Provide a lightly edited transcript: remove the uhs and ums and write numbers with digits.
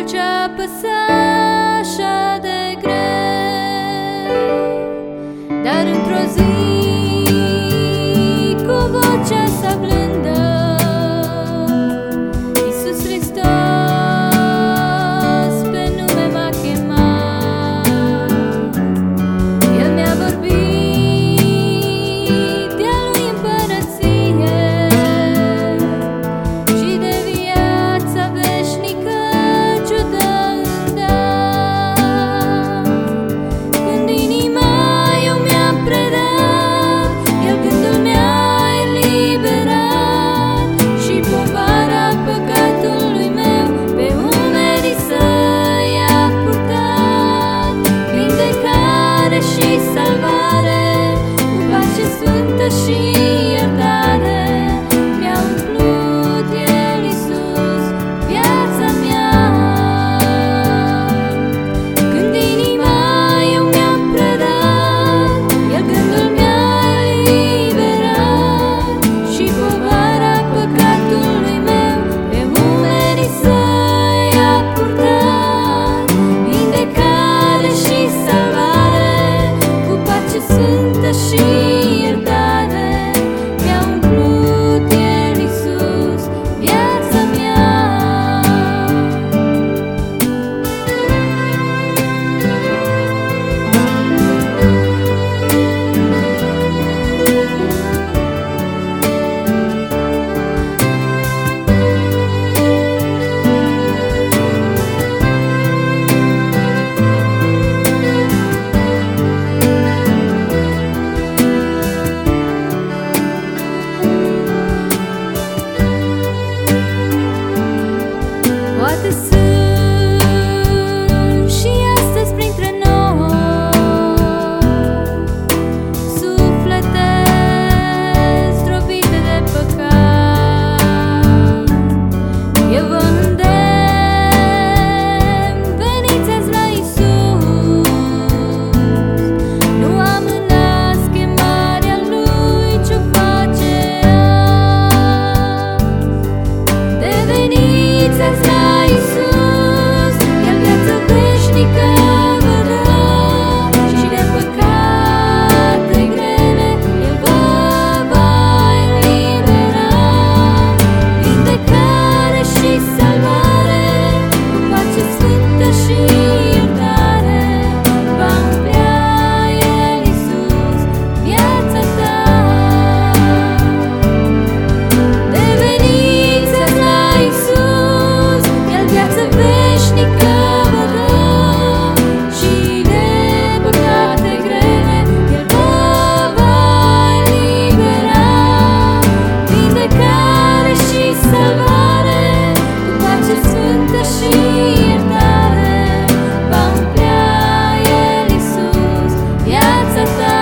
ce apăsa așa de greu, dar într-o zi cu vocea sa blândă Iisus Hristos pe nume m-a chemat. El mi-a vorbit de-a lui împărăție și de viața veșnică ce-o dă în dar. Când inima eu mi-am predat, El gândul mi-a eliberat și povara păcatului meu pe umerii săi a purtat. Vindecare și salvare, cu pace sfântă și iertare, mi-a umplut El, Iisus, viața mea. Când inima eu mi-am predat, El gândul mi-a eliberat și povara păcatului meu pe umerii săi a purtat. Vindecare și salvare, cu pace sfântă și iertare, mi-a umplut El, Iisus, viața mea. Poate sunt și astăzi printre noi suflete zdrobite de păcat. Eu vă îndemn, veniți azi la Iisus, nu amânați chemarea Lui ce-o face azi. Deveniți azi la Iisus, El viață veșnică vă dă și de păcate grele El vă va elibera. Vindecare și salvare, cu pace sfântă și iertare, va umplea El, Iisus, viața ta. Deveniți azi la Iisus, El viață veșnică vă dă și de păcate grele El vă va elibera. Vindecare și salvare, cu pace sfântă și iertare, va umplea El, Iisus, viața ta.